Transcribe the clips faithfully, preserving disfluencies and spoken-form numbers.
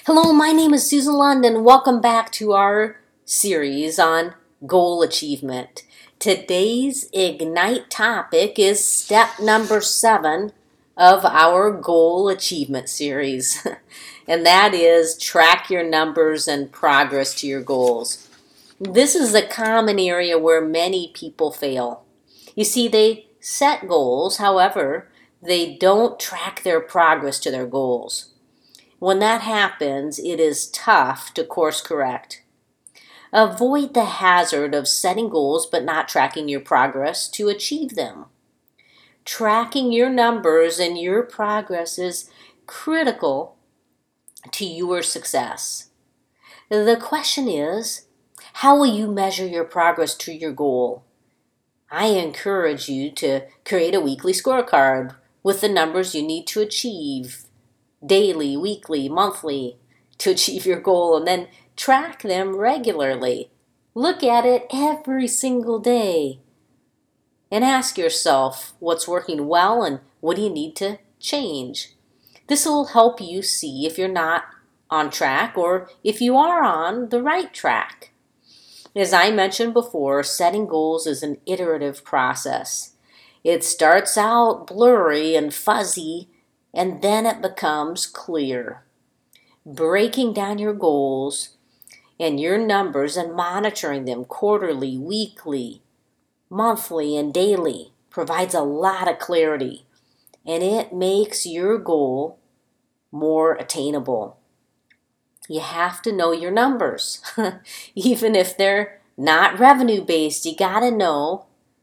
Hello, my name is Susan London. Welcome back to our series on goal achievement. Today's Ignite topic is step number seven of our goal achievement series, and that is track your numbers and progress to your goals. This is a common area where many people fail. You see, they set goals, however, they don't track their progress to their goals. When that happens, it is tough to course correct. Avoid the hazard of setting goals but not tracking your progress to achieve them. Tracking your numbers and your progress is critical to your success. The question is, how will you measure your progress to your goal? I encourage you to create a weekly scorecard with the numbers you need to achieve daily, weekly, monthly, to achieve your goal, and then track them regularly. Look at it every single day and ask yourself what's working well and what do you need to change. This will help you see if you're not on track or if you are on the right track. As I mentioned before, setting goals is an iterative process. It starts out blurry and fuzzy, and then it becomes clear. Breaking down your goals and your numbers and monitoring them quarterly, weekly, monthly, and daily provides a lot of clarity, and it makes your goal more attainable. You have to know your numbers. Even if they're not revenue-based, you got to know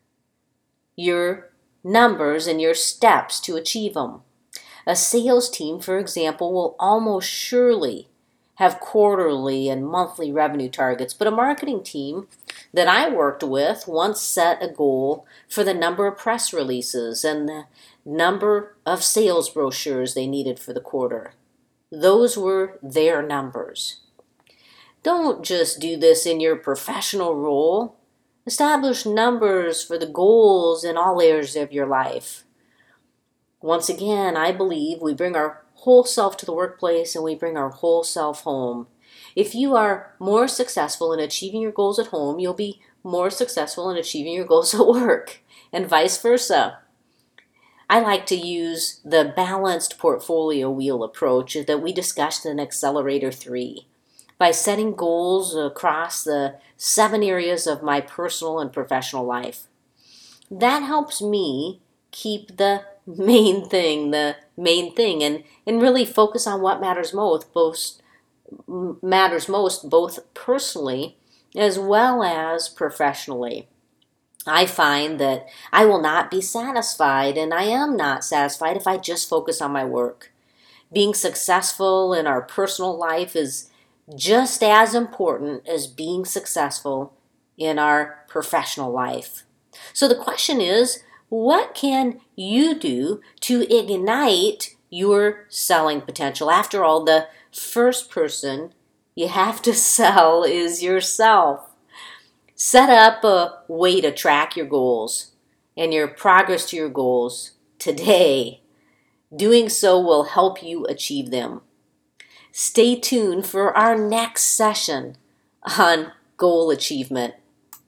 your numbers and your steps to achieve them. A sales team, for example, will almost surely have quarterly and monthly revenue targets, but a marketing team that I worked with once set a goal for the number of press releases and the number of sales brochures they needed for the quarter. Those were their numbers. Don't just do this in your professional role. Establish numbers for the goals in all areas of your life. Once again, I believe we bring our whole self to the workplace and we bring our whole self home. If you are more successful in achieving your goals at home, you'll be more successful in achieving your goals at work, and vice versa. I like to use the balanced portfolio wheel approach that we discussed in Accelerator three. By setting goals across the seven areas of my personal and professional life. That helps me keep the main thing, the main thing, and, and really focus on what matters most, both matters most, both personally as well as professionally. I find that I will not be satisfied, and I am not satisfied if I just focus on my work. Being successful in our personal life is just as important as being successful in our professional life. So the question is, what can you do to ignite your selling potential? After all, the first person you have to sell is yourself. Set up a way to track your goals and your progress to your goals today. Doing so will help you achieve them. Stay tuned for our next session on goal achievement.